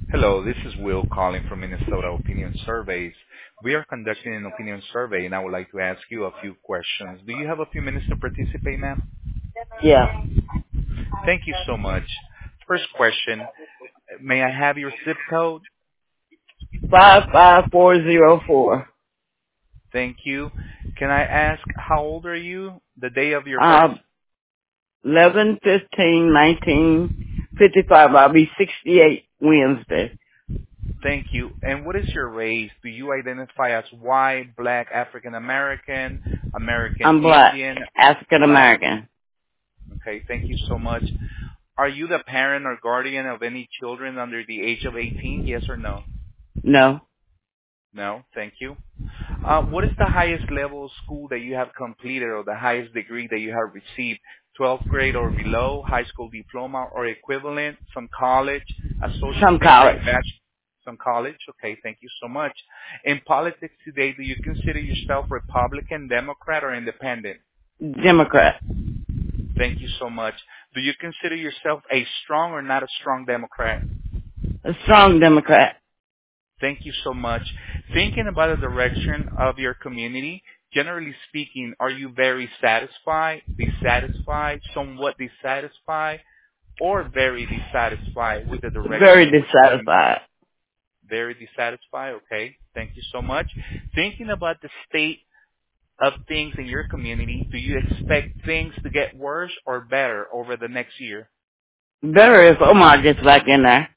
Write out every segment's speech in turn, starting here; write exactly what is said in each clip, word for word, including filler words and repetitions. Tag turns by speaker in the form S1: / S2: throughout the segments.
S1: Hello, this is Will calling from Minnesota Opinion Surveys. We are conducting an opinion survey, and I would like to ask you a few questions. Do you have a few minutes to participate, ma'am?
S2: Yeah.
S1: Thank you so much. First question, may I have your zip code?
S2: Five five four zero four.
S1: Thank you. Can I ask how old are you? The day of your birth?
S2: Uh, eleven fifteen nineteen fifty five. I'll be sixty eight Wednesday.
S1: Thank you. And what is your race? Do you identify as white, black, African American, American
S2: I'm black,
S1: Indian,
S2: African
S1: black?
S2: American.
S1: Okay, thank you so much. Are you the parent or guardian of any children under the age of eighteen? Yes or no?
S2: No.
S1: No, thank you. Uh, what is the highest level of school that you have completed or the highest degree that you have received? twelfth grade or below, high school diploma or equivalent, some college,
S2: Some
S1: associate degree,
S2: college.
S1: bachelor, some college? Okay, thank you so much. In politics today, do you consider yourself Republican, Democrat, or Independent?
S2: Democrat.
S1: Thank you so much. Do you consider yourself a strong or not a strong Democrat?
S2: A strong Democrat.
S1: Thank you so much. Thinking about the direction of your community, generally speaking, are you very satisfied, dissatisfied, somewhat dissatisfied, or very dissatisfied with the direction
S2: Very
S1: in which your community?
S2: dissatisfied.
S1: Very dissatisfied. Okay. Thank you so much. Thinking about the state of things in your community, do you expect things to get worse or better over the next year?
S2: Better if Omar gets back in there.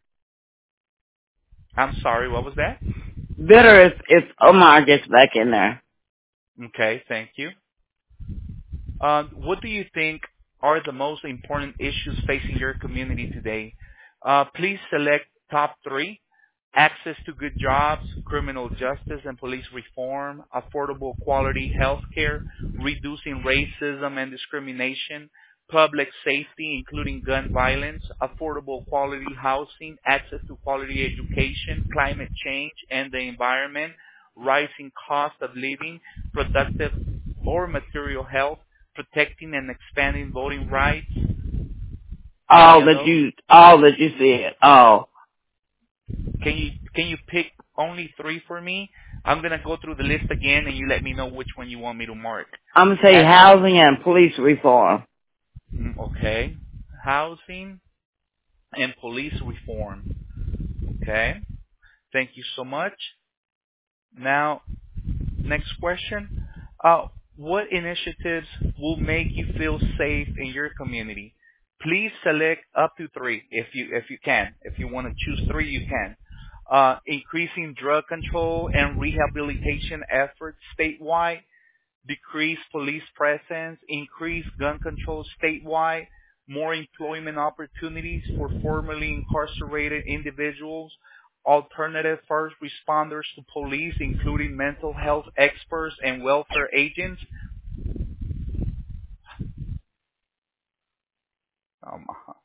S1: I'm sorry, what was that?
S2: Better if, if Omar gets back in there.
S1: Okay, thank you. Uh, what do you think are the most important issues facing your community today? Uh, please select top three. Access to good jobs, criminal justice and police reform, affordable quality health care, reducing racism and discrimination, public safety including gun violence, affordable quality housing, access to quality education, climate change and the environment, rising cost of living, productive or material health, protecting and expanding voting rights. Any
S2: All
S1: of
S2: that
S1: those?
S2: you, all that you said. All.
S1: Can you can you pick only three for me? I'm gonna go through the list again, and you let me know which one you want me to mark.
S2: I'm gonna say
S1: Access.
S2: housing and police reform.
S1: mm, Okay. Housing and police reform. Okay. Thank you so much. Now, next question. Uh, what initiatives will make you feel safe in your community? Please select up to three if you if you can. If you want to choose three, you can. Uh, increasing drug control and rehabilitation efforts statewide, decrease police presence, increase gun control statewide, more employment opportunities for formerly incarcerated individuals, alternative first responders to police, including mental health experts and welfare agents. Um,